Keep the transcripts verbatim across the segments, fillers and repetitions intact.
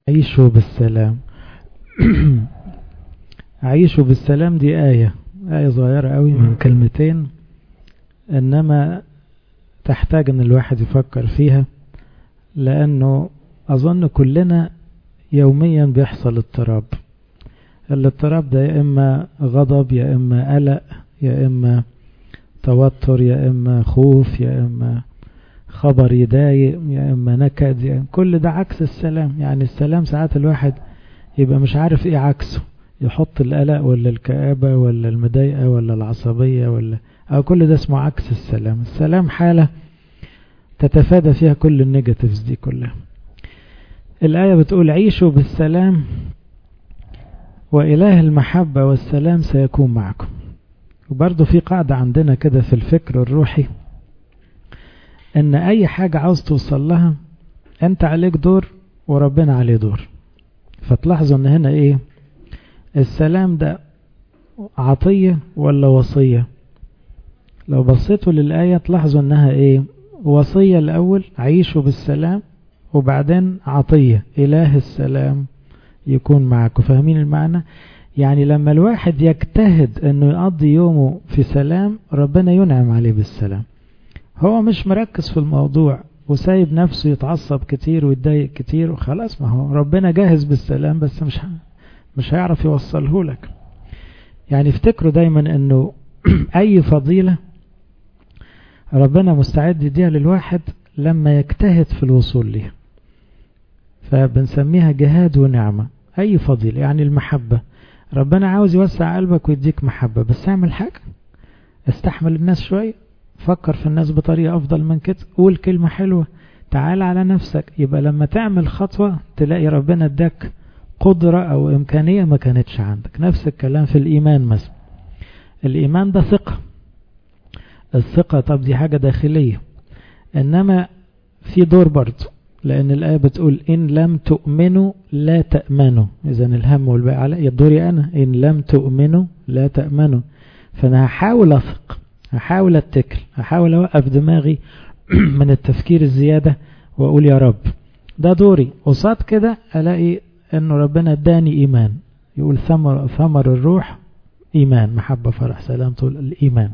عيشوا بالسلام. عيشوا بالسلام دي آية آية صغيرة قوي من كلمتين، إنما تحتاج أن الواحد يفكر فيها، لأنه أظن كلنا يوميا بيحصل اضطراب. الاضطراب ده يا إما غضب، يا إما قلق، يا إما توتر، يا إما خوف، يا إما خبر يضايق، يا إما نكد، يعني كل ده عكس السلام. يعني السلام ساعات الواحد يبقى مش عارف إيه عكسه، يحط القلق ولا الكآبة ولا المضايقة ولا العصبية ولا أو كل ده اسمه عكس السلام. السلام حالة تتفادى فيها كل النيجاتيفز دي كلها. الآية بتقول عيشوا بالسلام وإله المحبة والسلام سيكون معكم. وبرضو في قاعدة عندنا كده في الفكر الروحي، ان اي حاجة عاوز توصل لها انت عليك دور وربنا عليه دور. فتلاحظوا ان هنا ايه، السلام ده عطية ولا وصية؟ لو بصيتوا للآية تلاحظوا انها ايه، وصية الاول عيشوا بالسلام، وبعدين عطية اله السلام يكون معكم. فاهمين المعنى؟ يعني لما الواحد يجتهد انه يقضي يومه في سلام ربنا ينعم عليه بالسلام. هو مش مركز في الموضوع وسايب نفسه يتعصب كتير ويتضايق كتير وخلاص، ما هو ربنا جاهز بالسلام بس مش مش هيعرف يوصله لك. يعني افتكروا دايما انه اي فضيلة ربنا مستعد يديها للواحد لما يجتهد في الوصول ليها، فبنسميها جهاد ونعمة. اي فضيلة يعني المحبة، ربنا عاوز يوسع قلبك ويديك محبة، بس اعمل حاجة، استحمل الناس شوية، فكر في الناس بطريقة أفضل من كده، قول كلمة حلوة، تعال على نفسك. يبقى لما تعمل خطوة تلاقي ربنا اداك قدرة أو إمكانية ما كانتش عندك. نفس الكلام في الإيمان مثلا. الإيمان ده ثقة. الثقة طب دي حاجة داخلية، إنما في دور برضو، لأن الآية بتقول إن لم تؤمنوا لا تأمنوا. إذن الهم والباقي علي دوري أنا، إن لم تؤمنوا لا تأمنوا. فأنا هحاول أثق، هحاول اتكل، هحاول اوقف دماغي من التفكير الزيادة واقول يا رب ده دوري. قصاد كده الاقي انه ربنا اداني ايمان، يقول ثمر ثمر الروح ايمان محبة فرح سلام طول الايمان.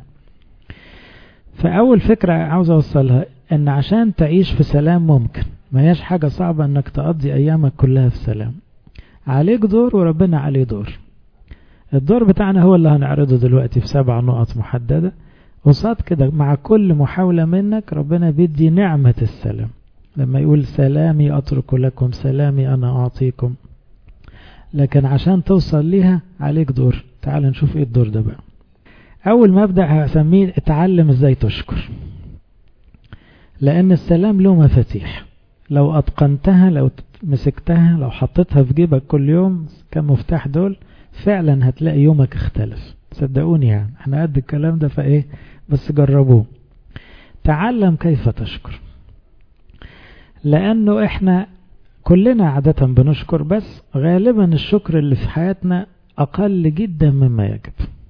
فاول فكرة عاوز اوصلها ان عشان تعيش في سلام ممكن، ما هياش حاجة صعبة انك تقضي ايامك كلها في سلام. عليك دور وربنا عليه دور. الدور بتاعنا هو اللي هنعرضه دلوقتي في سبع نقط محددة. قصاد كده مع كل محاولة منك ربنا بيدي نعمة السلام، لما يقول سلامي أترك لكم سلامي أنا أعطيكم. لكن عشان توصل ليها عليك دور. تعال نشوف ايه الدور ده بقى. أول مبدأ هسميه اتعلم ازاي تشكر، لأن السلام له مفاتيح. لو أتقنتها، لو مسكتها، لو حطيتها في جيبك كل يوم كمفتاح دول، فعلا هتلاقي يومك اختلف. صدقوني يعني احنا قد الكلام ده فايه، بس جربوه. تعلم كيف تشكر، لانه احنا كلنا عادة بنشكر، بس غالبا الشكر اللي في حياتنا اقل جدا مما يجب،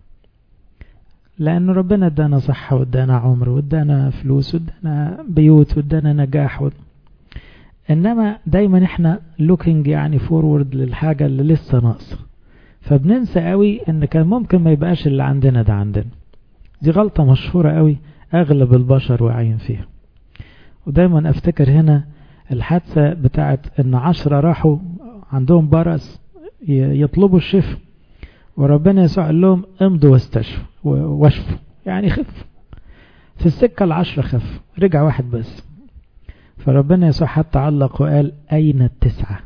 لان ربنا ادانا صحة وادانا عمر وادانا فلوس وادانا بيوت وادانا نجاح و... انما دايما احنا looking يعني forward للحاجة اللي لسه ناقصة، فبننسى قوي ان كان ممكن ما يبقاش اللي عندنا ده عندنا. دي غلطة مشهورة قوي اغلب البشر واعيين فيها. ودايما افتكر هنا الحادثة بتاعت ان عشرة راحوا عندهم برص يطلبوا الشفاء، وربنا يسوع قال لهم امضوا واستشفوا واشفوا، يعني خف. في السكة العشرة خف، رجع واحد بس. فربنا يسوع حتى علق وقال اين التسعة؟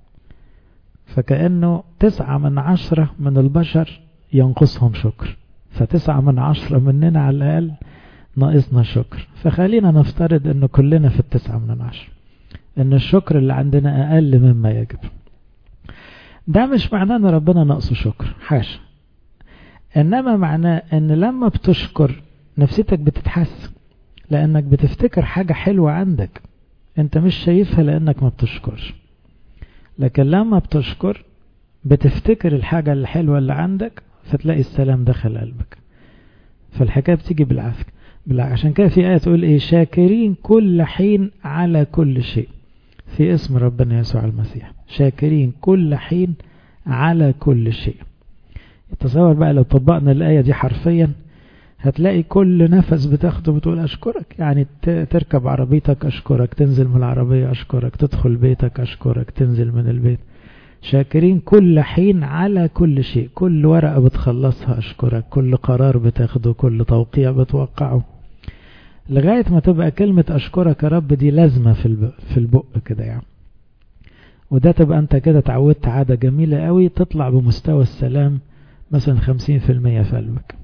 فكأنه تسعة من عشرة من البشر ينقصهم شكر، فتسعة من عشرة مننا على الأقل ناقصنا شكر. فخلينا نفترض أنه كلنا في التسعة من عشرة، أن الشكر اللي عندنا أقل مما يجب. ده مش معناه أن ربنا ناقصه شكر، حاشا، إنما معناه أن لما بتشكر نفسيتك بتتحسن، لأنك بتفتكر حاجة حلوة عندك أنت مش شايفها لأنك ما بتشكرش. لكن لما بتشكر بتفتكر الحاجة الحلوة اللي عندك، فتلاقي السلام دخل قلبك. فالحكاية بتيجي بالعافية. عشان كده في آية تقول ايه، شاكرين كل حين على كل شيء. في اسم ربنا يسوع المسيح، شاكرين كل حين على كل شيء. تصور بقى لو طبقنا الآية دي حرفيا، هتلاقي كل نفس بتاخده بتقول أشكرك. يعني تركب عربيتك أشكرك، تنزل من العربية أشكرك، تدخل بيتك أشكرك، تنزل من البيت. شاكرين كل حين على كل شيء، كل ورقة بتخلصها أشكرك، كل قرار بتاخده، كل توقيع بتوقعه، لغاية ما تبقى كلمة أشكرك يا رب دي لازمة في البق, في البق كده يعني. وده تبقى أنت كده تعودت عادة جميلة قوي، تطلع بمستوى السلام مثلا خمسين في المية في قلبك.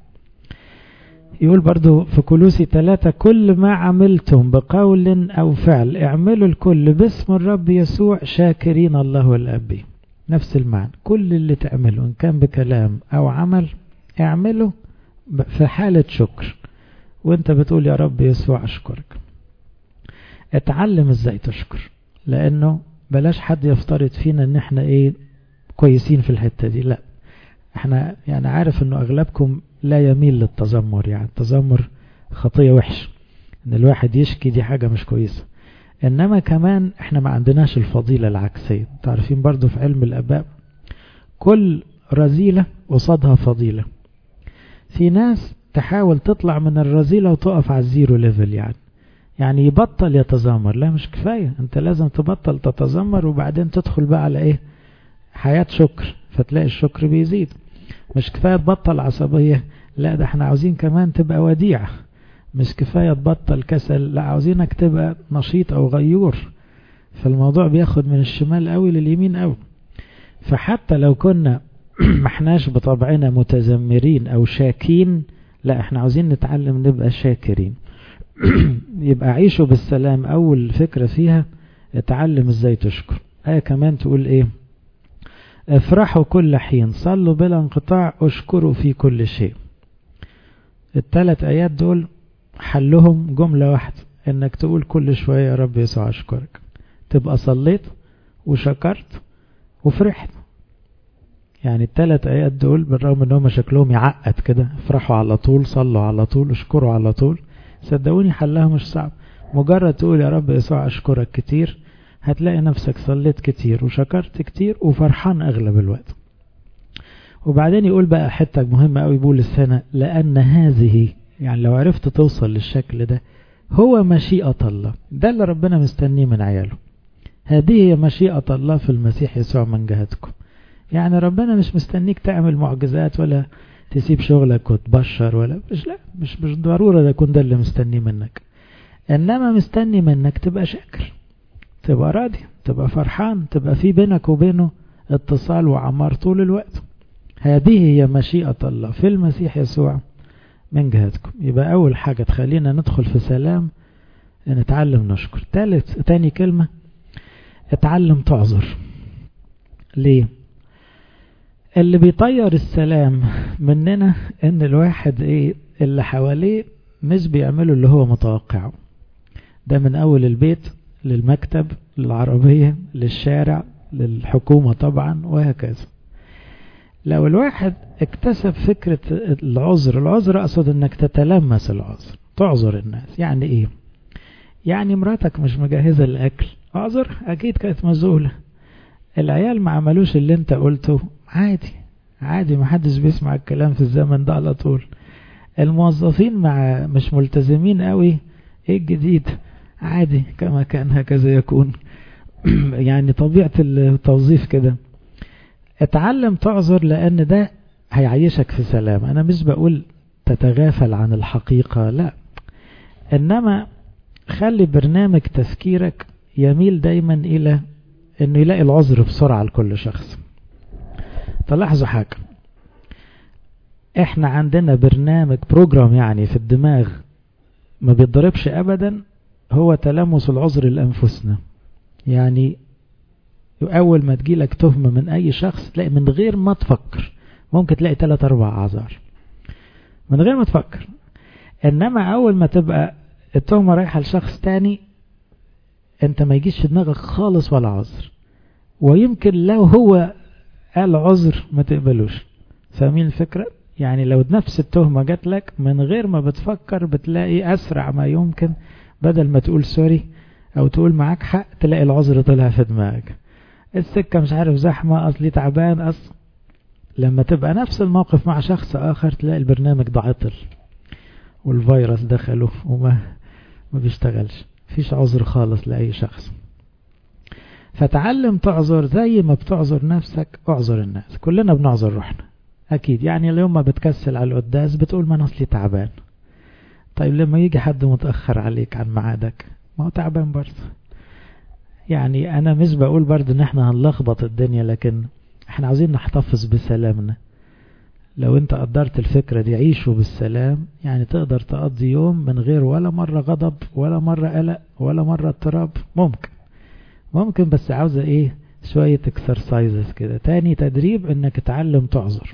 يقول برضو في كولوسي ثلاثة: كل ما عملتم بقول أو فعل اعملوا الكل باسم الرب يسوع شاكرين الله والأب. نفس المعنى، كل اللي تعمله إن كان بكلام أو عمل اعمله في حالة شكر، وانت بتقول يا رب يسوع أشكرك. اتعلم ازاي تشكر، لأنه بلاش حد يفترض فينا ان احنا ايه كويسين في الحتة دي. لا، احنا يعني عارف انه اغلبكم لا يميل للتذمر. يعني التذمر خطية وحش، ان الواحد يشكي دي حاجة مش كويسة. انما كمان احنا ما عندناش الفضيلة العكسية. تعرفين برضو في علم الاباء كل رذيلة قصادها فضيلة. في ناس تحاول تطلع من الرذيلة وتقف على الزيرو ليفل، يعني يعني يبطل يتذمر. لا، مش كفاية، انت لازم تبطل تتذمر وبعدين تدخل بقى على ايه، حياة شكر، فتلاقي الشكر بيزيد. مش كفاية تبطل عصبية، لا ده احنا عاوزين كمان تبقى وديع. مش كفاية تبطل كسل، لا عاوزينك تبقى نشيط او غيور. فالموضوع بياخد من الشمال قوي لليمين قوي. فحتى لو كنا محناش بطبعنا متذمرين او شاكين، لا احنا عاوزين نتعلم نبقى شاكرين. يبقى عيشوا بالسلام. اول فكرة فيها اتعلم ازاي تشكر. آية كمان تقول ايه؟ افرحوا كل حين، صلوا بلا انقطاع، اشكروا في كل شيء. الثلاث ايات دول حلهم جملة واحدة، انك تقول كل شوية يا رب يسوع اشكرك. تبقى صليت وشكرت وفرحت. يعني الثلاث ايات دول بالرغم انهم شكلهم يعقد كده، افرحوا على طول، صلوا على طول، اشكروا على طول، صدقوني حلها مش صعب. مجرد تقول يا رب يسوع اشكرك كتير، هتلاقي نفسك صليت كتير وشكرت كتير وفرحان اغلب الوقت. وبعدين يقول بقى حتة مهمة قوي بولس هنا: لان هذه، يعني لو عرفت توصل للشكل ده، هو مشيئة الله. ده اللي ربنا مستنيه من عياله. هذه هي مشيئة الله في المسيح يسوع من جهتكم. يعني ربنا مش مستنيك تعمل معجزات ولا تسيب شغلك وتبشر، ولا مش لا مش مش ضرورة ده يكون ده اللي مستنيه منك. انما مستني منك تبقى شاكر، تبقى راضي، تبقى فرحان، تبقى في بينك وبينه اتصال وعمار طول الوقت. هذه هي مشيئة الله في المسيح يسوع من جهتكم. يبقى أول حاجة تخلينا ندخل في سلام، نتعلم نشكر. ثالث تاني كلمة، اتعلم تعذر. ليه؟ اللي بيطير السلام مننا ان الواحد ايه اللي حواليه مش بيعملوا اللي هو متوقعه. ده من اول البيت للمكتب للعربية للشارع للحكومة طبعا وهكذا. لو الواحد اكتسب فكرة العذر، العذر اقصد انك تتلمس العذر، تعذر الناس. يعني ايه؟ يعني مراتك مش مجهزة الاكل، اعذر، اكيد كانت مزولة. العيال ما عملوش اللي انت قلته، عادي عادي، ما حدش بيسمع الكلام في الزمن ده على طول. الموظفين مع مش ملتزمين قوي، ايه الجديد؟ عادي، كما كان هكذا يكون. يعني طبيعة التوظيف كده. اتعلم تعذر، لان ده هيعيشك في سلام. انا مش بقول تتغافل عن الحقيقة، لا، انما خلي برنامج تفكيرك يميل دايما الى انه يلاقي العذر بسرعة لكل شخص. تلاحظوا حاجة، احنا عندنا برنامج بروجرام يعني في الدماغ ما بيتضربش ابدا، هو تلمس العذر لأنفسنا. يعني اول ما تجيلك تهمة من اي شخص، تلاقي من غير ما تفكر ممكن تلاقي ثلاث اربع اعذار من غير ما تفكر. انما اول ما تبقى التهمة رايحة لشخص تاني، انت ما يجيش في دماغك خالص ولا عذر، ويمكن لو هو قال عذر ما تقبلوش. فاهمين الفكرة؟ يعني لو نفس التهمة جات لك من غير ما بتفكر، بتلاقي أسرع ما يمكن بدل ما تقول سوري او تقول معاك حق تلاقي العذر طلع في دماغك، السكة مش عارف زحمة، اصلي تعبان، اصل لما تبقى نفس الموقف مع شخص اخر تلاقي البرنامج ده عطل والفيروس دخله وما ما بيشتغلش، مفيش عذر خالص لأي شخص. فتعلم تعذر زي ما بتعذر نفسك اعذر الناس. كلنا بنعذر روحنا اكيد، يعني اليوم ما بتكسل على القداس بتقول ما نصلي تعبان. طيب لما يجي حد متأخر عليك عن ميعادك ما هو تعبان برضه. يعني انا مش بقول برضه ان احنا هنلخبط الدنيا، لكن احنا عاوزين نحتفظ بسلامنا. لو انت قدرت الفكرة دي عيشوا بالسلام، يعني تقدر تقضي يوم من غير ولا مرة غضب ولا مرة قلق ولا مرة اضطراب. ممكن ممكن بس عاوزة ايه شوية اكسرسايزز كده. تاني تدريب انك تعلم تعذر.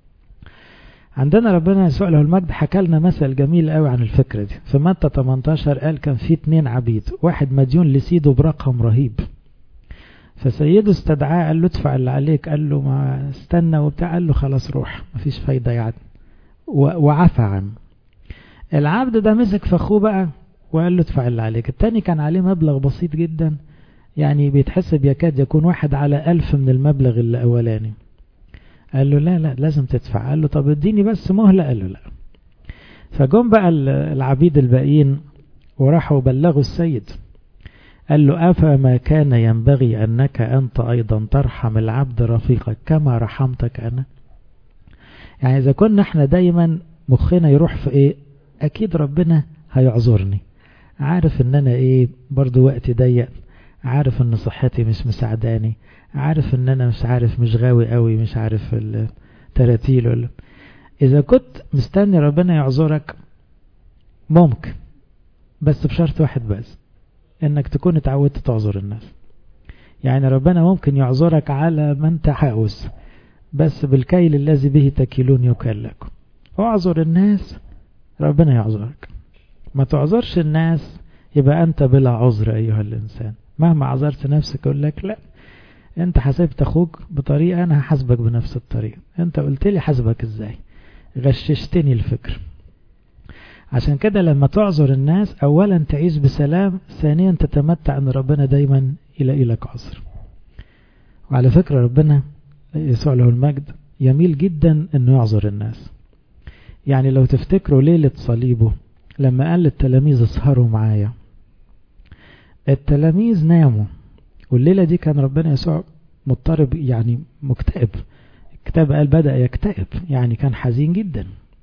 عندنا ربنا يسوع له المجد حكى لنا مثل جميل قوي عن الفكرة دي في متى تمنتاشر. قال كان في اتنين عبيد، واحد مديون لسيده برقم رهيب، فسيده استدعاه قال له ادفع اللي عليك، قال له ما استنى وبتاع، قال له خلاص روح مفيش فايدة يعني، وعفى عنه. العبد ده مسك في اخوه بقى وقال له ادفع اللي عليك. التاني كان عليه مبلغ بسيط جدا، يعني بيتحسب يكاد يكون واحد على ألف من المبلغ الأولاني. قال له لا لا لازم تدفع. قال له طب اديني بس مهلة. قال له لا. فجم بقى العبيد الباقيين وراحوا بلغوا السيد، قال له أفما كان ينبغي أنك أنت أيضا ترحم العبد رفيقك كما رحمتك أنا. يعني إذا كنا احنا دايما مخنا يروح في إيه، أكيد ربنا هيعذرني، عارف إن أنا إيه برضو وقتي ضيق، عارف إن صحتي مش مساعداني، عارف إن أنا مش عارف مش غاوي قوي، مش عارف التراتيل ولا. إذا كنت مستني ربنا يعذرك ممكن، بس بشرط واحد بس، انك تكون اتعودت تعذر الناس. يعني ربنا ممكن يعذرك على ما انت عاوز، بس بالكيل الذي به تكيلون يكال لكم. اعذر الناس ربنا يعذرك، ما تعذرش الناس يبقى انت بلا عذر ايها الانسان. مهما عذرت نفسك يقول لك لا، انت حسبت اخوك بطريقة انا هحاسبك بنفس الطريقة، انت قلت لي حاسبك ازاي، غششتني الفكر. عشان كده لما تعذر الناس اولا تعيش بسلام، ثانيا تتمتع ان ربنا دايما يلاقي لك عذر. وعلى فكرة ربنا يسوع له المجد يميل جدا انه يعذر الناس. يعني لو تفتكروا ليلة صليبه لما قال للتلاميذ اسهروا معايا، التلاميذ ناموا، والليلة دي كان ربنا يسوع مضطرب يعني مكتئب. الكتاب قال بدأ يكتئب، يعني كان حزين جدا.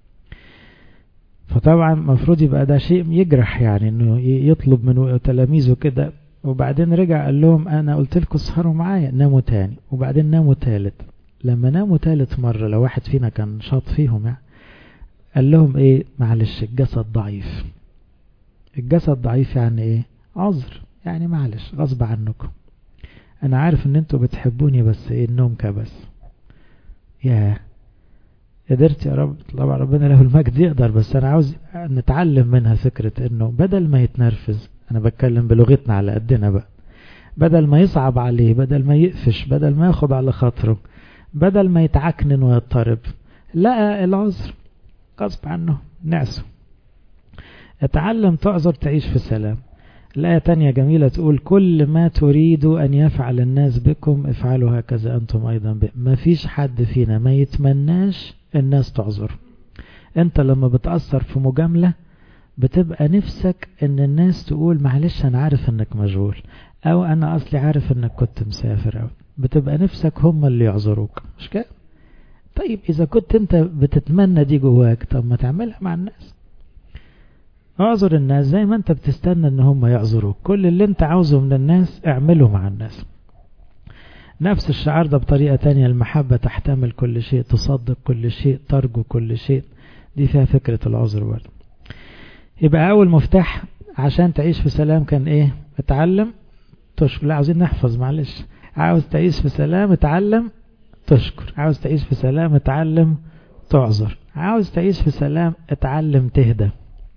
فطبعا مفروض يبقى ده شيء يجرح، يعني انه يطلب من تلاميذه كده. وبعدين رجع قال لهم انا قلت لكم اسهروا معايا، ناموا تاني، وبعدين ناموا تالت. لما ناموا تالت مرة لو واحد فينا كان شاط فيهم يعني، قال لهم ايه معلش الجسد ضعيف. الجسد ضعيف يعني ايه؟ عذر، يعني معلش غصب عنكم، انا عارف ان انتوا بتحبوني بس ايه النوم كبس. ياه قدرت يا رب. طبعا ربنا له المجد يقدر، بس انا عاوز نتعلم منها فكرة انه بدل ما يتنرفز، انا بتكلم بلغتنا على قدنا بقى، بدل ما يصعب عليه، بدل ما يقفش، بدل ما ياخد على خاطره، بدل ما يتعكنن ويضطرب، لقى العذر غصب عنه نعسه. اتعلم تعذر تعيش في سلام. الآية تانية جميلة تقول كل ما تريدوا أن يفعل الناس بكم افعلوا هكذا أنتم أيضا بهم. ما فيش حد فينا ما يتمناش الناس تعذر. انت لما بتأثر في مجاملة بتبقى نفسك ان الناس تقول معلش انا عارف انك مشغول، او انا اصلي عارف انك كنت مسافر، او بتبقى نفسك هم اللي يعذروك، مش كده؟ طيب اذا كنت انت بتتمنى دي جواك، طب ما تعملها مع الناس. اعذر الناس زي ما انت بتستنى ان هم يعذروك. كل اللي انت عاوزه من الناس اعمله مع الناس. نفس الشعار ده بطريقة تانية، المحبة تحتمل كل شيء، تصدق كل شيء، ترجو كل شيء. دي فيها فكرة العذر برضه. يبقى اول مفتاح عشان تعيش في سلام كان ايه؟ اتعلم تشكر. لا عاوزين نحفظ معلش. عاوز تعيش في سلام اتعلم تشكر. عاوز تعيش في سلام اتعلم تعذر. عاوز تعيش في سلام اتعلم تهدى.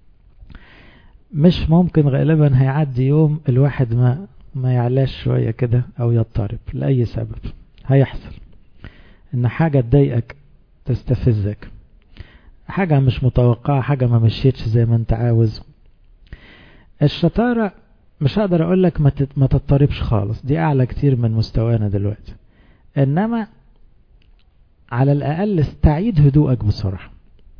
مش ممكن غالبا هيعدي يوم الواحد ما ما يعلاش شوية كده او يضطرب لأي سبب. هيحصل ان حاجة تضايقك تستفزك، حاجة مش متوقعة، حاجة ما مشيتش زي ما انت عاوز. الشطارة مش هقدر اقول لك ما تضطربش خالص، دي اعلى كتير من مستوانا دلوقتي، انما على الاقل استعيد هدوءك بسرعة.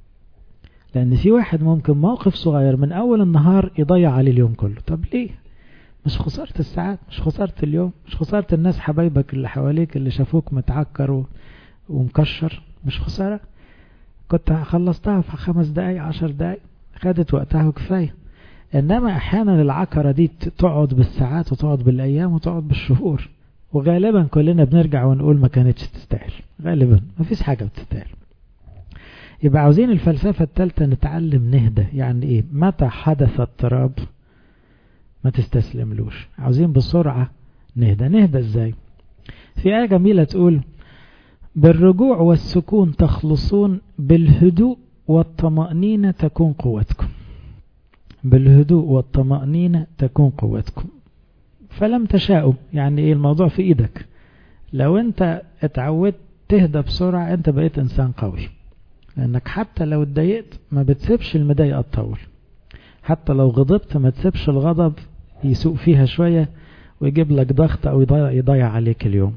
لان في واحد ممكن موقف صغير من اول النهار يضيع عليه اليوم كله. طب ليه؟ مش خسارة الساعات، مش خسارة اليوم، مش خسارة الناس حبايبك اللي حواليك اللي شافوك متعكر ومكشر، مش خسارة؟ كنت خلصتها في خمس دقايق عشر دقايق، خدت وقتها وكفاية. انما احيانا العكرة دي تقعد بالساعات وتقعد بالايام وتقعد بالشهور، وغالبا كلنا بنرجع ونقول ما كانتش تستاهل، غالبا ما فيش حاجة بتستاهل. يبقى عاوزين الفلسفة الثالثة نتعلم نهدى. يعني ايه؟ متى حدث اضطراب ما تستسلملوش، عاوزين بسرعة نهدى. نهدى ازاي؟ في آية جميلة تقول بالرجوع والسكون تخلصون، بالهدوء والطمأنينة تكون قوتكم. بالهدوء والطمأنينة تكون قوتكم فلم تشاءوا. يعني ايه؟ الموضوع في ايدك. لو انت اتعودت تهدى بسرعة انت بقيت انسان قوي، لانك حتى لو اتضايقت ما بتسيبش المضايقة تطول، حتى لو غضبت ما تسيبش الغضب يسوق فيها شوية ويجيب لك ضغط او يضيع, يضيع عليك اليوم.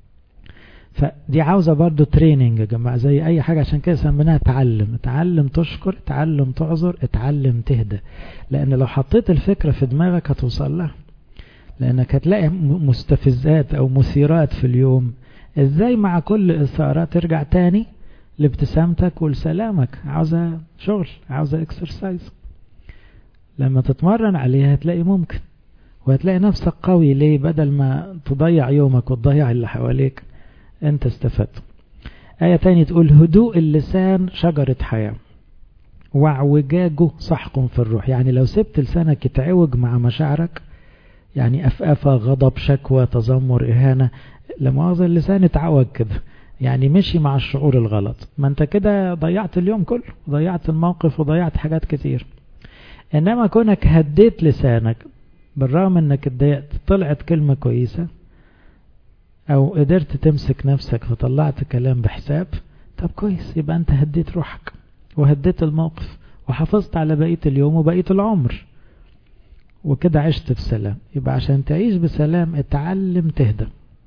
فدي عاوزة برضو تريننج يا جماعة زي اي حاجة، عشان كده سميناها تعلم. اتعلم تشكر، اتعلم تعذر، اتعلم تهدى. لان لو حطيت الفكرة في دماغك هتوصل لها، لانك هتلاقي مستفزات او مثيرات في اليوم، ازاي مع كل اثارة ترجع تاني لابتسامتك ولسلامك. عاوزة شغل، عاوزة اكسرسايز. لما تتمرن عليها هتلاقي ممكن، وهتلاقي نفسك قوي. ليه؟ بدل ما تضيع يومك وتضيع اللي حواليك انت استفدت. آية تانية تقول هدوء اللسان شجرة حياة واعوجاجه سحق في الروح. يعني لو سبت لسانك يتعوج مع مشاعرك، يعني أفأفة، غضب، شكوى، تذمر، إهانة، لمؤاخذة اللسان اتعوج كده، يعني مشي مع الشعور الغلط، ما انت كده ضيعت اليوم كله، ضيعت الموقف وضيعت حاجات كتير. انما كونك هديت لسانك بالرغم انك اتضايقت، طلعت كلمة كويسة او قدرت تمسك نفسك فطلعت كلام بحساب، طب كويس، يبقى انت هديت روحك وهديت الموقف وحافظت على بقية اليوم وبقية العمر، وكده عشت بسلام. يبقى عشان تعيش بسلام اتعلم تهدى.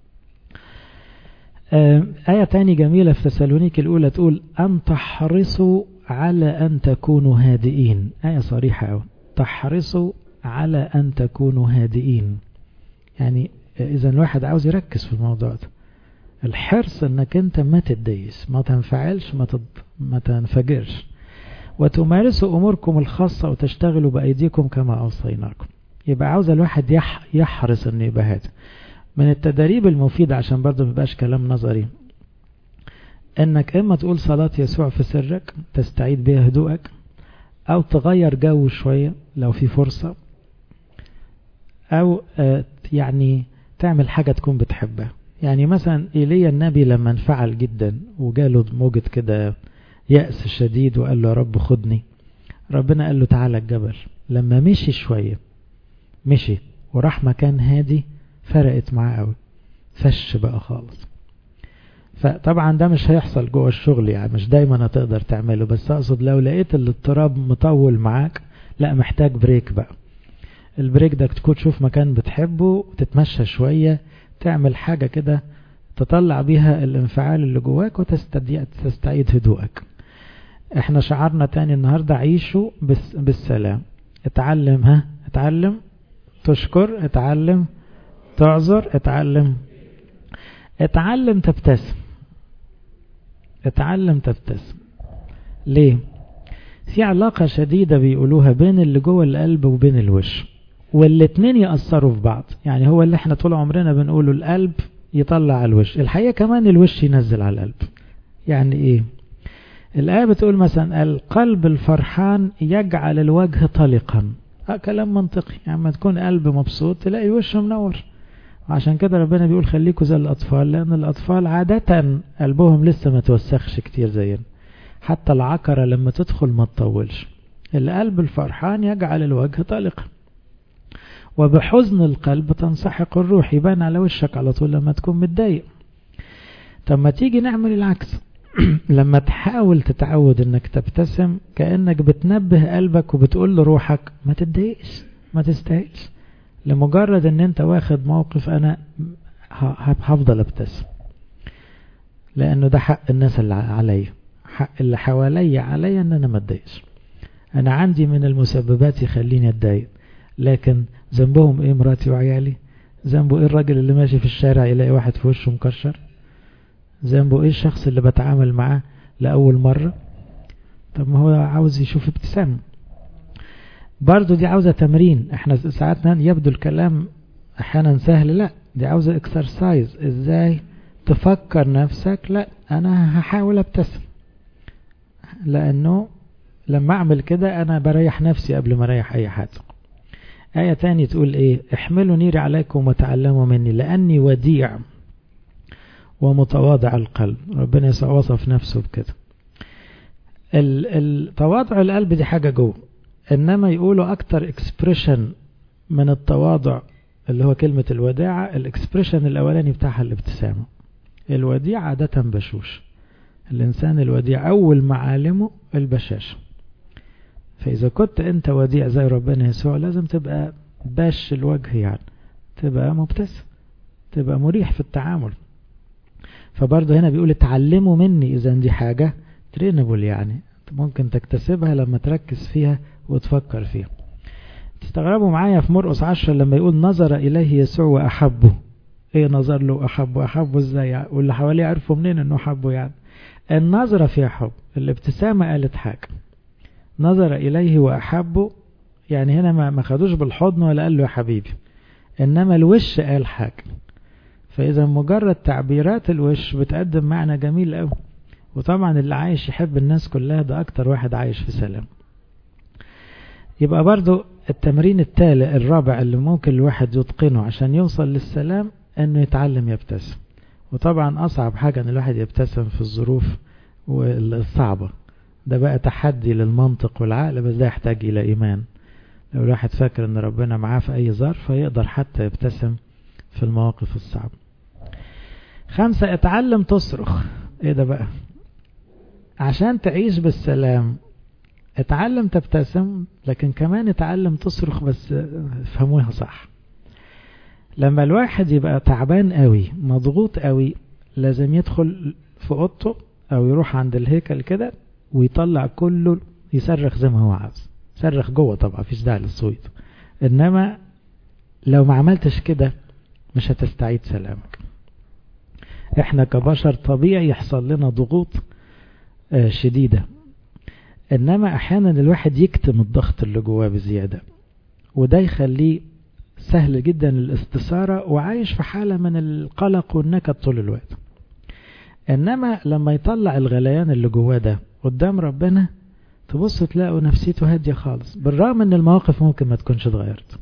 آية تاني جميلة في تسالونيك الأولى تقول أن تحرصوا على أن تكونوا هادئين. آية صريحة أوي، تحرصوا على أن تكونوا هادئين. يعني إذا الواحد عاوز يركز في الموضوع ده، الحرص أنك أنت ما تتضايقش، ما تنفعلش، ما, تد... ما تنفجرش، وتمارسوا أموركم الخاصة وتشتغلوا بأيديكم كما أوصيناكم. يبقى عاوز الواحد يح... يحرص أنه يبقى هادئ. من التدريب المفيدة عشان برضو مبقاش كلام نظري، انك اما تقول صلاة يسوع في سرك تستعيد بها هدوءك، او تغير جو شوية لو في فرصة، او آه يعني تعمل حاجة تكون بتحبها. يعني مثلا إيليا النبي لما انفعل جدا وجاله موجة كده يأس شديد وقال له يا رب خدني، ربنا قال له تعالى الجبل. لما مشي شوية، مشي وراح مكان هادي، فرقت معاه قوي، فش بقى خالص. فطبعا ده مش هيحصل جوه الشغل، يعني مش دايما هتقدر تعمله، بس اقصد لو لقيت الاضطراب مطول معاك، لا محتاج بريك بقى. البريك ده تكون تشوف مكان بتحبه، تتمشى شوية، تعمل حاجة كده تطلع بيها الانفعال اللي جواك وتستعيد هدوءك. احنا شعرنا تاني النهاردة عيشوا بالسلام. اتعلم، ها اتعلم تشكر، اتعلم تعذر، اتعلم اتعلم تبتسم. اتعلم تبتسم. ليه؟ في علاقة شديدة بيقولوها بين اللي جوه القلب وبين الوش، والاتنين يأثروا في بعض. يعني هو اللي احنا طول عمرنا بنقوله القلب يطلع على الوش، الحقيقة كمان الوش ينزل على القلب. يعني ايه؟ الآية بتقول مثلا القلب الفرحان يجعل الوجه طلقا. اه كلام منطقي، يعني لما تكون قلب مبسوط تلاقي الوش منور. عشان كده ربنا بيقول خليكوا زي الأطفال، لأن الأطفال عادة قلبهم لسه ما توسخش كتير زينا، حتى العكرة لما تدخل ما تطولش. القلب الفرحان يجعل الوجه طلقا، وبحزن القلب تنسحق الروح. يبان على وشك على طول لما تكون متضايق. طب ما تيجي نعمل العكس. لما تحاول تتعود انك تبتسم، كأنك بتنبه قلبك وبتقول لروحك ما تتضايقش، ما تستاهلش، لمجرد ان انت واخد موقف انا هفضل ابتسم، لانه ده حق الناس اللي عليا، حق اللي حواليا عليا ان انا ما اتضايقش. انا عندي من المسببات يخليني اتضايق، لكن ذنبهم ايه مراتي وعيالي؟ ذنبه ايه الراجل اللي ماشي في الشارع يلاقي واحد في وشه مكشر؟ ذنبه ايه الشخص اللي بتعامل معاه لأول مرة؟ طب ما هو عاوز يشوف ابتسام. برضو دي عاوزة تمرين. احنا ساعات يبدو الكلام احيانا سهل، لا دي عاوزة اكسرسايز. ازاي تفكر نفسك لا انا هحاول ابتسم، لانه لما اعمل كده انا بريح نفسي قبل ما اريح اي حد. آية تاني تقول ايه؟ احملوا نيري عليكم وتعلموا مني لاني وديع ومتواضع القلب. ربنا يسوع وصف نفسه بكده. التواضع القلب دي حاجة جوه، انما يقولوا اكتر اكسبريشن من التواضع اللي هو كلمة الوداعة، الاكسبريشن الاولاني بتاعها الابتسامة. الوديع عادة بشوش، الانسان الوديع اول معالمه البشاشة. فاذا كنت انت وديع زي ربنا يسوع لازم تبقى باش الوجه، يعني تبقى مبتسم، تبقى مريح في التعامل. فبرضه هنا بيقول اتعلموا مني، اذا دي حاجة ترينبل، يعني ممكن تكتسبها لما تركز فيها وتفكر فيها. تستغربوا معايا في مرقس عشرة لما يقول نظر إليه يسوع وأحبه. ايه نظر له أحبه؟ أحبه ازاي يعني؟ واللي حواليه عرفوا منين انه حبه؟ يعني النظرة فيها حب، الابتسامة قالت حاجة. نظر إليه وأحبه، يعني هنا ما خدوش بالحضن ولا قال له يا حبيبي، انما الوش قال حاجة. فإذا مجرد تعبيرات الوش بتقدم معنى جميل قوي. وطبعا اللي عايش يحب الناس كلها ده اكتر واحد عايش في سلام. يبقى برضو التمرين التالي الرابع اللي ممكن الواحد يتقنه عشان يوصل للسلام انه يتعلم يبتسم. وطبعا اصعب حاجة ان الواحد يبتسم في الظروف الصعبة، ده بقى تحدي للمنطق والعقل، بس ده يحتاج الى ايمان. لو الواحد فاكر ان ربنا معاه في اي ظرف فيقدر حتى يبتسم في المواقف الصعبة. خمسة، اتعلم تصرخ. ايه ده بقى؟ عشان تعيش بالسلام اتعلم تبتسم، لكن كمان اتعلم تصرخ، بس فهموها صح. لما الواحد يبقى تعبان قوي مضغوط قوي لازم يدخل في اوضته او يروح عند الهيكل كده ويطلع كله يصرخ زي ما هو عاوز. صرخ جوه طبعا، فيش داعي للصويت، انما لو ما عملتش كده مش هتستعيد سلامك. احنا كبشر طبيعي يحصل لنا ضغوط شديدة، انما احيانا الواحد يكتم الضغط اللي جواه بزيادة، وده يخليه سهل جدا الاستثارة وعايش في حالة من القلق والنكد طول الوقت. انما لما يطلع الغليان اللي جواه ده قدام ربنا تبص تلاقوا نفسيته هادية خالص، بالرغم ان المواقف ممكن ما تكونش اتغيرت.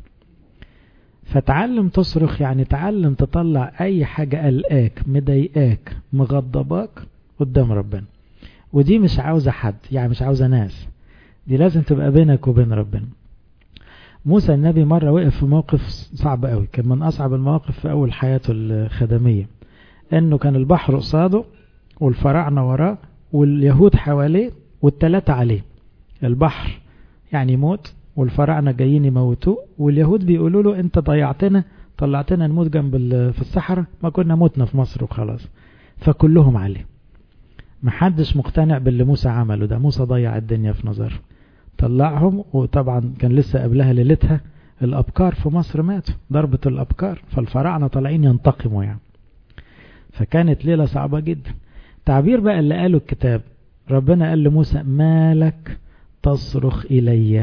فتعلم تصرخ، يعني تعلم تطلع اي حاجة قلقاك مضايقاك مغضباك قدام ربنا. ودي مش عاوزة حد، يعني مش عاوزة ناس، دي لازم تبقى بينك وبين ربنا. موسى النبي مرة وقف في موقف صعب قوي، كان من أصعب المواقف في أول حياته الخدمية، أنه كان البحر قصاده والفراعنة وراه واليهود حواليه والتلاتة عليه. البحر يعني موت، والفراعنة جايين يموتوه، واليهود بيقولوا له أنت ضيعتنا، طلعتنا نموت جنب في الصحراء، ما كنا موتنا في مصر وخلاص. فكلهم عليه، محدش مقتنع باللي موسى عمله ده. موسى ضيع الدنيا في نظره، طلعهم. وطبعا كان لسه قبلها ليلتها الأبكار في مصر ماتوا، ضربة الأبكار، فالفراعنة طالعين ينتقموا يعني. فكانت ليلة صعبة جدا. تعبير بقى اللي قاله الكتاب، ربنا قال لموسى مالك تصرخ إلي؟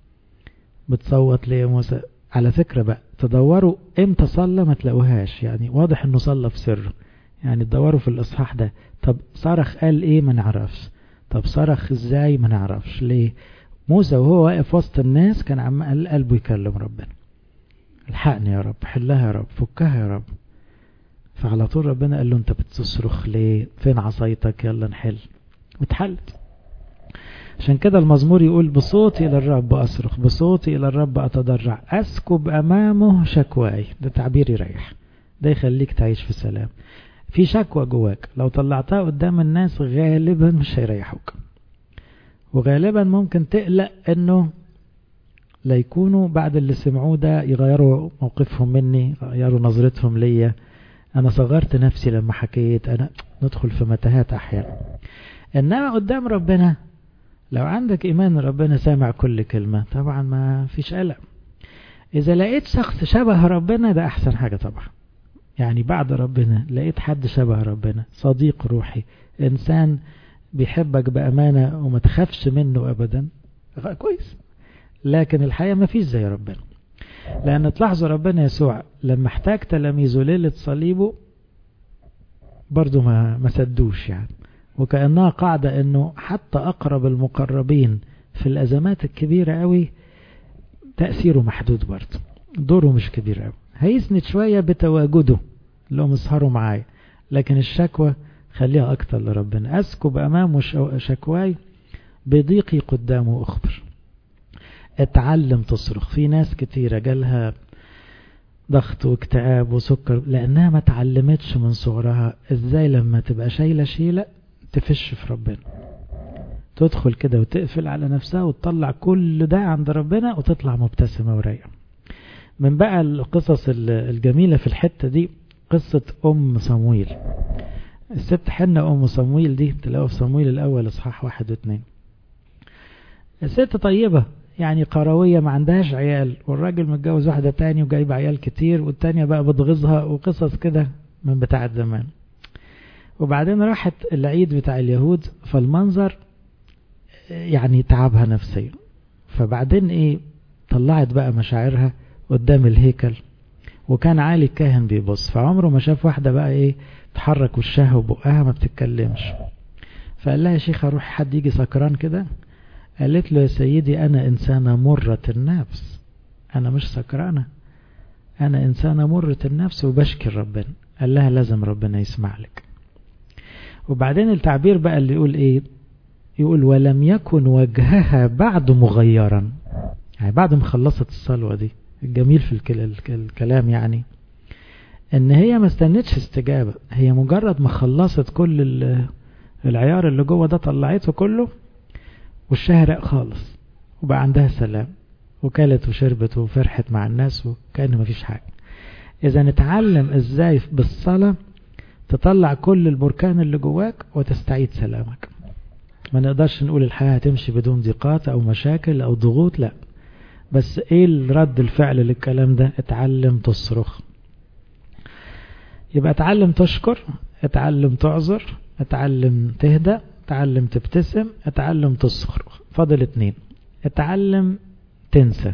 بتصوت ليه يا موسى؟ على فكرة بقى تدوروا امتى صلى ما تلاقوهاش، يعني واضح انه صلى في سر، يعني تدوروا في الإصحاح ده. طب صرخ قال ايه؟ ما نعرفش. طب صرخ ازاي؟ ما نعرفش. ليه؟ موسى وهو واقف وسط الناس كان عمال قلبه يكلم ربنا، الحقني يا رب، حلها يا رب، فكها يا رب. فعلى طول ربنا قال له انت بتصرخ ليه؟ فين عصايتك؟ يلا نحل. واتحلت. عشان كده المزمور يقول بصوتي إلى الرب أصرخ، بصوتي إلى الرب أتضرع، أسكب أمامه شكواي. ده تعبير يريح، ده يخليك تعيش في سلام. في شكوى جواك لو طلعتها قدام الناس غالبا مش هيريحوك، وغالبا ممكن تقلق انه لا يكونوا بعد اللي سمعوه ده يغيروا موقفهم مني، يغيروا نظرتهم ليا، انا صغرت نفسي لما حكيت، انا ندخل في متاهات احيانا. انما قدام ربنا لو عندك ايمان ربنا سامع كل كلمة طبعا ما فيش قلق. اذا لقيت شخص شبه ربنا ده احسن حاجة طبعا، يعني بعد ربنا لقيت حد شبه ربنا، صديق روحي، انسان بيحبك بامانة وما تخافش منه ابدا، كويس. لكن الحقيقة ما فيش زي ربنا، لان تلاحظوا ربنا يسوع لما احتاج تلاميذه ليلة صليبه برضو ما ما سدوش يعني، وكأنها قاعدة انه حتى اقرب المقربين في الازمات الكبيرة قوي تأثيره محدود، برضو دوره مش كبير قوي، هيسند شوية بتواجده لو مسهروا معايا، لكن الشكوى خليها اكتر لربنا. اسكب امامه شكواي بضيقي قدامه اخبر. اتعلم تصرخ. في ناس كتيرة جالها ضغط واكتئاب وسكر لانها ما تعلمتش من صغرها ازاي لما تبقى شايلة شيلة تفش في ربنا، تدخل كده وتقفل على نفسها وتطلع كل ده عند ربنا وتطلع مبتسمة ورايقة. من بقى القصص الجميلة في الحتة دي قصة ام صمويل. الست حنة ام صمويل دي تلاقوها في صمويل الاول اصحاح واحد واثنين. الست طيبة يعني قروية ما عندهاش عيال، والراجل متجوز واحدة تاني وجايب عيال كتير، والتانية بقى بتغيظها وقصص كده من بتاعة زمان. وبعدين راحت العيد بتاع اليهود، فالمنظر يعني تعبها نفسيا، فبعدين ايه طلعت بقى مشاعرها قدام الهيكل، وكان عالي الكاهن بيبص، فعمره ما شاف واحدة بقى ايه تحرك وشها وبقها ما بتتكلمش. فقال لها يا شيخة روح حد يجي سكران كده. قالت له يا سيدي أنا إنسانة مرة النفس، أنا مش سكرانة، أنا إنسانة مرة النفس وبشكي ربنا. قال لها لازم ربنا يسمع لك. وبعدين التعبير بقى اللي يقول إيه، يقول ولم يكن وجهها بعد مغيرا، يعني بعد ما خلصت الصلوة دي. الجميل في الكلام يعني إن هي ما استنتش استجابة، هي مجرد ما خلصت كل العيار اللي جوه ده طلعته كله والشهرق خالص، وبقى عندها سلام وكلت وشربت وفرحت مع الناس وكأنه ما فيش حاجة. إذا نتعلم إزاي بالصلاة تطلع كل البركان اللي جواك وتستعيد سلامك. ما نقدرش نقول الحياة هتمشي بدون ضيقات أو مشاكل أو ضغوط، لا، بس إيه الرد الفعل للكلام ده؟ اتعلم تصرخ. يبقى اتعلم تشكر، اتعلم تعذر، اتعلم تهدى، اتعلم تبتسم، اتعلم تصرخ. فاضل اتنين. اتعلم تنسى.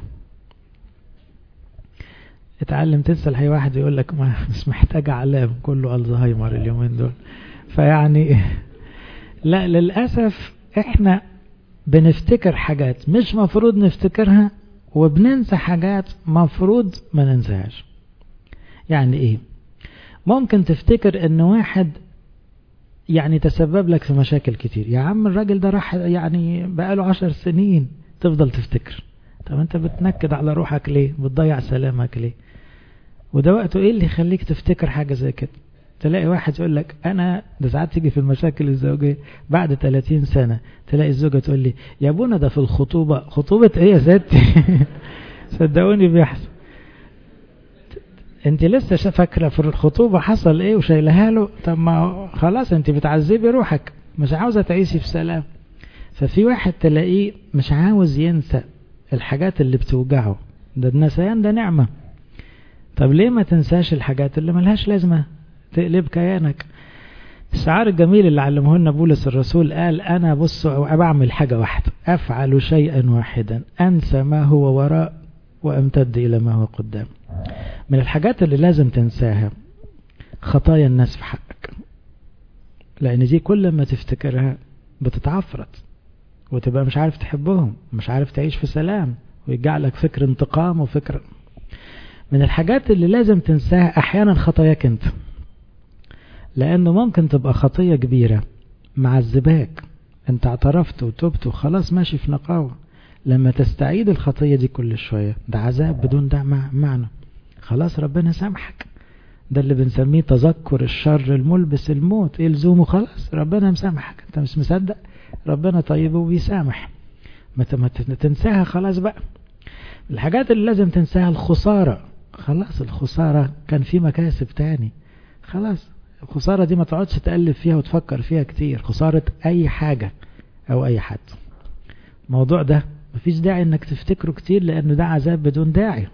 اتعلم تنسى. الحقيقة واحد يقول لك ما مش محتاج علام، كله الزهايمر اليومين دول. فيعني لا، للأسف احنا بنفتكر حاجات مش مفروض نفتكرها، وبننسى حاجات مفروض ما ننساهاش. يعني ايه؟ ممكن تفتكر ان واحد يعني تسبب لك في مشاكل كتير، يا عم الراجل ده راح يعني بقاله عشر سنين، تفضل تفتكر. طب انت بتنكد على روحك ليه؟ بتضيع سلامك ليه؟ وده وقته ايه اللي يخليك تفتكر حاجة زي كده؟ تلاقي واحد يقول لك انا ده ساعات تيجي في المشاكل الزوجية بعد ثلاثين سنة تلاقي الزوجة تقول لي يا ابونا ده في الخطوبة. خطوبة ايه يا ستي؟ صدقوني بيحصل. انت لسه فاكره في الخطوبة حصل ايه وشايلها له؟ طب ما خلاص انت بتعذبي روحك، مش عاوزة تعيشي في سلام. ففي واحد تلاقيه مش عاوز ينسى الحاجات اللي بتوجعه، ده النسيان ده نعمة. طب ليه ما تنساش الحاجات اللي ملهاش لازمة تقلب كيانك؟ الشعار الجميل اللي علمه لنا بولس الرسول قال انا بص بعمل حاجة واحدة، افعل شيئا واحدا انسى ما هو وراء وامتد الى ما هو قدام. من الحاجات اللي لازم تنساها خطايا الناس في حقك، لان دي كل ما تفتكرها بتتعفرت وتبقى مش عارف تحبهم، مش عارف تعيش في سلام، ويجع لك فكر انتقام وفكر. من الحاجات اللي لازم تنساها احيانا خطاياك انت، لانه ممكن تبقى خطية كبيرة معذباك، انت اعترفت وتوبت وخلاص ماشي في نقاوة، لما تستعيد الخطية دي كل شوية ده عذاب بدون ده معنى. خلاص ربنا سامحك، ده اللي بنسميه تذكر الشر الملبس الموت، ايه لزومه؟ خلاص ربنا مسامحك، انت مش مصدق ربنا طيب وبيسامح، ما تنساها خلاص بقى. الحاجات اللي لازم تنساها الخسارة، خلاص الخسارة كان في مكاسب تاني، خلاص الخسارة دي ما تقعدش تقلب فيها وتفكر فيها كتير. خسارة اي حاجة او اي حد، الموضوع ده مفيش داعي انك تفتكره كتير لانه ده عذاب بدون داعي.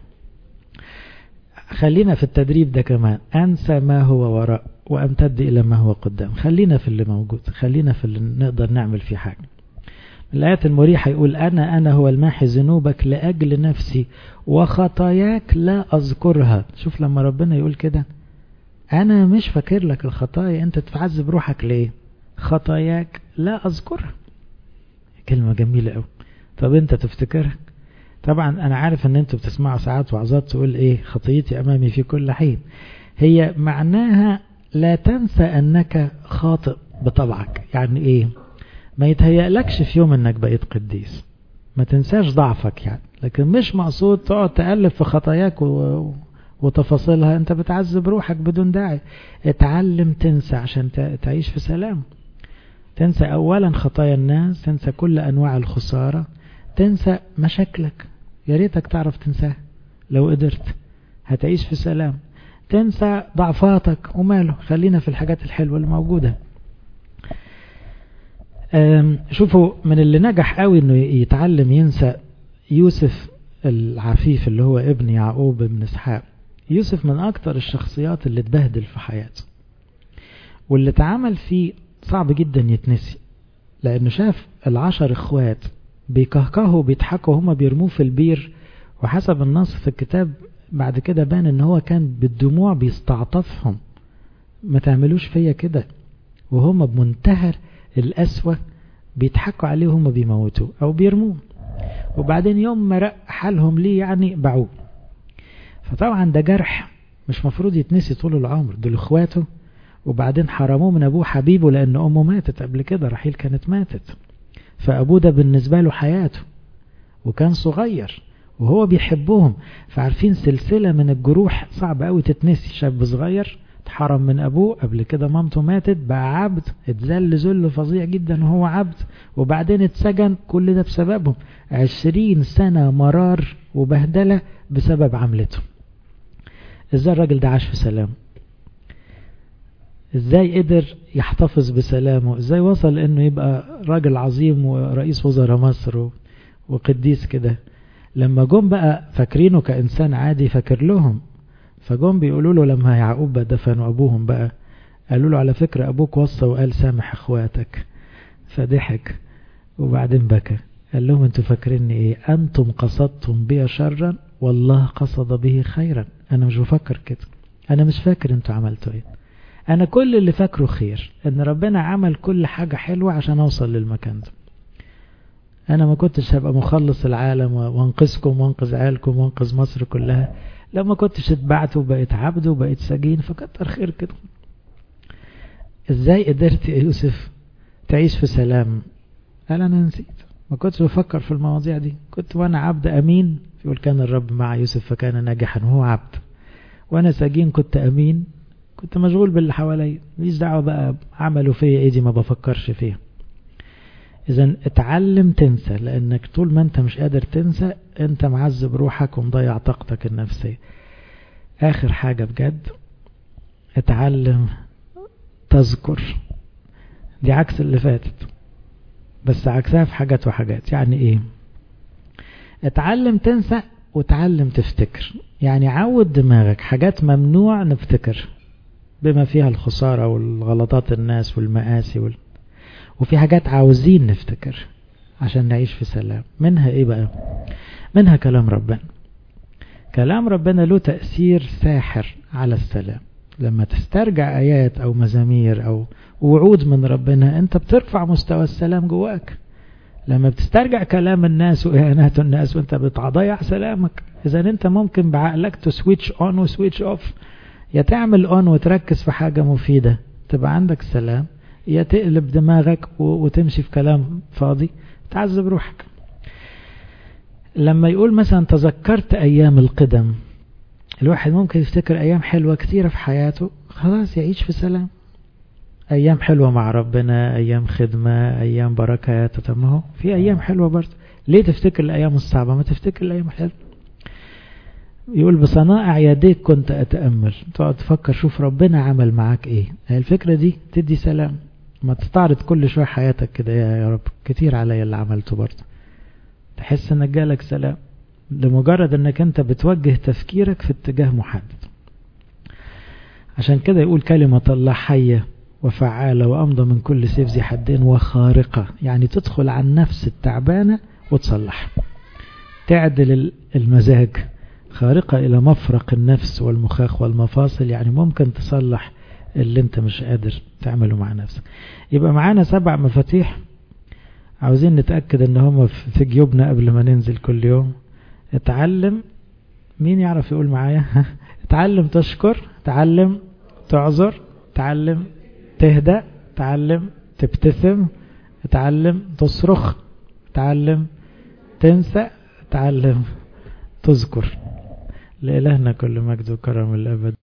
خلينا في التدريب ده كمان، انسى ما هو وراء وامتد الى ما هو قدام. خلينا في اللي موجود، خلينا في اللي نقدر نعمل فيه حاجة. الآيات المريحة يقول أنا أنا هو الماحي ذنوبك لأجل نفسي وخطاياك لا أذكرها. شوف لما ربنا يقول كده، أنا مش فاكر لك الخطايا، أنت تعذب روحك ليه؟ خطاياك لا أذكرها. كلمة جميلة أوي. طب أنت تفتكرها؟ طبعا أنا عارف أن أنتوا بتسمعوا ساعات وعظات تقول إيه خطيتي أمامي في كل حين. هي معناها لا تنسى أنك خاطئ بطبعك. يعني إيه؟ ما يتهيألكش في يوم انك بقيت قديس، ما تنساش ضعفك يعني، لكن مش مقصود تقعد تقلب في خطاياك و... وتفاصيلها. انت بتعذب روحك بدون داعي. اتعلم تنسى عشان تعيش في سلام. تنسى اولا خطايا الناس، تنسى كل انواع الخسارة، تنسى مشاكلك، يا ريتك تعرف تنساها لو قدرت، هتعيش في سلام. تنسى ضعفاتك وماله، خلينا في الحاجات الحلوة الموجودة. شوفوا من اللي نجح قوي انه يتعلم ينسى يوسف العفيف اللي هو ابن يعقوب ابن اسحاق. يوسف من اكتر الشخصيات اللي اتبهدل في حياته، واللي اتعامل فيه صعب جدا يتنسي، لانه شاف العشر اخوات بيكهكهوا وبيضحكوا هما بيرموه في البير، وحسب النص في الكتاب بعد كده بان ان هو كان بالدموع بيستعطفهم، ما تعملوش فيا كده، وهم بمنتهى الأسوة بيضحكوا عليه وهم بيموتوا أو بيرموه. وبعدين يوم ما رق حالهم ليه يعني باعوه. فطبعا ده جرح مش مفروض يتنسي طول العمر، دول اخواته، وبعدين حرموه من أبوه حبيبه لأن أمه ماتت قبل كده، رحيل كانت ماتت، فأبوه ده بالنسبة له حياته، وكان صغير وهو بيحبهم. فعارفين سلسلة من الجروح صعب قوي تتنسي. شاب صغير اتحرم من أبوه، قبل كده مامته ماتت، بقى عبد، اتذل ذل فظيع جدا وهو عبد، وبعدين اتسجن، كل ده بسببهم. عشرين سنة مرار وبهدلة بسبب عملته. ازاي الراجل ده عاش في سلام؟ ازاي قدر يحتفظ بسلامه؟ ازاي وصل انه يبقى راجل عظيم ورئيس وزراء مصر وقديس كده؟ لما جم بقى فاكرينه كإنسان عادي، فاكر لهم، فجم بيقولوا له لما يعقوب دفنوا أبوهم بقى، قالوا له على فكرة أبوك وصى وقال سامح أخواتك، فضحك وبعدين بكى. قال لهم انتوا فاكريني ايه؟ أنتم قصدتم بي شرا والله قصد به خيرا. أنا مش بفكر كده، أنا مش فاكر انتوا عملتوا ايه، أنا كل اللي فاكره خير، ان ربنا عمل كل حاجة حلوة عشان أوصل للمكان ده. أنا ما كنتش هبقى مخلص العالم وانقذكم وانقذ عيالكم وانقذ مصر كلها لما كنتش اتبعت وبقيت عبد وبقيت سجين، فكتر خير كده. ازاي قدرت يا يوسف تعيش في سلام؟ قال أنا نسيت، ما كنتش بفكر في المواضيع دي، كنت وانا عبد أمين، يقول كان الرب مع يوسف فكان ناجحا وهو عبد، وانا سجين كنت أمين، كنت مشغول باللي حواليا، ماليش دعوة بقى عملوا فيا ايه دي، ما بفكرش فيها. إذن اتعلم تنسى، لأنك طول ما انت مش قادر تنسى انت معذب روحك ومضيع طاقتك النفسية. آخر حاجة بجد، اتعلم تذكر. دي عكس اللي فاتت، بس عكسها في حاجات وحاجات. يعني ايه؟ اتعلم تنسى وتعلم تفتكر. يعني عود دماغك حاجات ممنوع نفتكر بما فيها الخسارة والغلطات الناس والمآسي وال... وفي حاجات عاوزين نفتكر عشان نعيش في سلام. منها ايه بقى؟ منها كلام ربنا. كلام ربنا له تأثير ساحر على السلام. لما تسترجع آيات أو مزامير أو وعود من ربنا انت بترفع مستوى السلام جواك. لما بتسترجع كلام الناس وإهانات الناس وانت بتضيع سلامك. إذا انت ممكن بعقلك تسويتش اون وسويتش اوف، يا تعمل اون وتركز في حاجة مفيدة تبقى عندك سلام، يا تقلب دماغك وتمشي في كلام فاضي تعذب روحك. لما يقول مثلا تذكرت أيام القدم، الواحد ممكن يفتكر أيام حلوة كثيرة في حياته، خلاص يعيش في سلام. أيام حلوة مع ربنا، أيام خدمة، أيام بركات، تمام. في أيام حلوة برضه، ليه تفتكر الأيام الصعبة؟ ما تفتكر الأيام الحلوة. يقول بصنائع يديك كنت أتأمل، تقعد تفكر شوف ربنا عمل معاك ايه. الفكرة دي تدي سلام. ما تستعرض كل شوية حياتك كده، يا رب كتير عليا اللي عملته برضه، تحس انك جالك سلام لمجرد انك انت بتوجه تفكيرك في اتجاه محدد. عشان كده يقول كلمة الله حية وفعالة وأمضى من كل سيف ذي حدين وخارقة، يعني تدخل عن النفس التعبانة وتصلح، تعدل المزاج، خارقة إلى مفرق النفس والمخاخ والمفاصل، يعني ممكن تصلح اللي انت مش قادر تعمله مع نفسك. يبقى معانا سبع مفاتيح عاوزين نتأكد ان هم في جيوبنا قبل ما ننزل كل يوم. اتعلم، مين يعرف يقول معايا؟ اتعلم تشكر، تعلم تعذر، تعلم تهدأ، تعلم تبتسم، تعلم تصرخ، تعلم تنسى، تعلم تذكر. لإلهنا كل مجد وكرم الأبد.